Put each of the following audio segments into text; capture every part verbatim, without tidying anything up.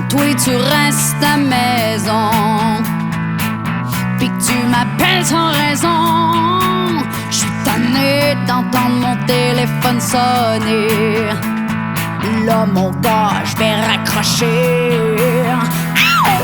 toi tu restes à maison, pis que tu m'appelles sans raison. J'suis tanné d'entendre mon téléphone sonner. Là mon gars, j'vais raccrocher. Ow!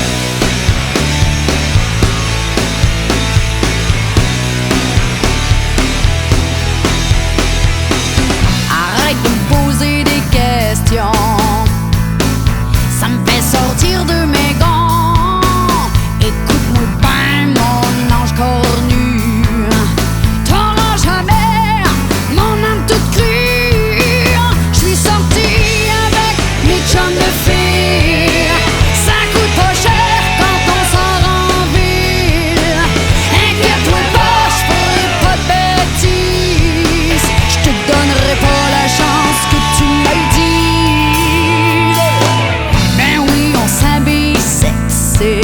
Arrête de me poser des questions, ça me fait sortir de mes gonds. Écoute-moi ben mon ange cornu, t'auras jamais mon âme toute crue. J'suis sorti avec mes chums de filles, ça coûte pas cher quand on sort en ville. Inquiète-toi pas, j'ferai pas de bêtises, j'te donnerai pas la chance que tu me dises. Ben oui, on s'habille sexy,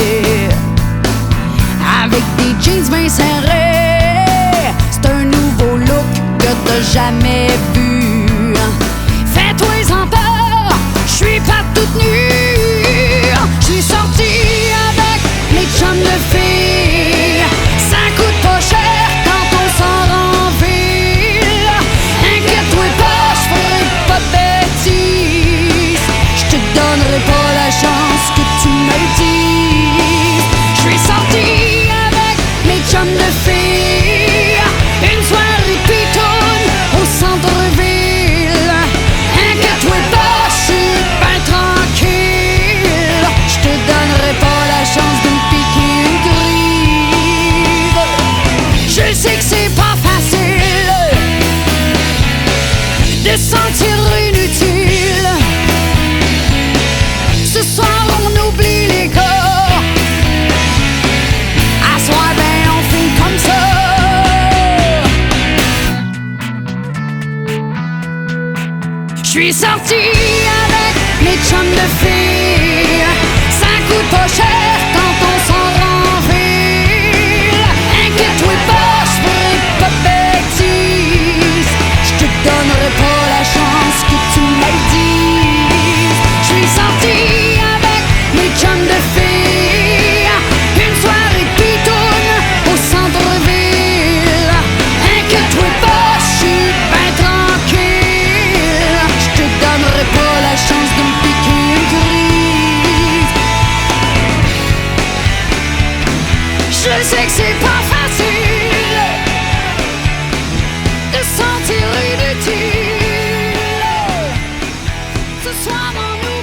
avec des jeans bien serrés. C'est un nouveau look que t'as jamais vu. Fais-toi-en peur, j'suis pas toute nue. J'suis sortie avec mes chums de filles, ça coûte pas cher quand on sort en ville. Inquiète-toi pas, j'ferai pas de bêtises, j'te donnerai pas la chance que tu me dises. J'suis sortie avec mes chums de filles, une soirée pitoune au centre-ville. Inquiète-toi pas, j'suis ben tranquille, j'te donnerai pas la chance de me piquer une grive. Je sais que c'est pas facile de se sentir inutile. Ce soir on oublie les gars, à soir ben on fait comme ça. J'suis sortie avec mes chums de filles, ça coûte pas cher quand on sort en ville. Inquiète-toi pas, j'ferai pas de bêtises, j'te donnerai pas la chance que tu me dises. J'suis sortie avec mes chums de filles, une soirée pitoune au centre-ville. Inquiète-toi pas, j'suis ben tranquille, j'te donnerai pas la chance de me piquer une crise. Je sais que c'est pas facile de se sentir inutile. Ce soir on nous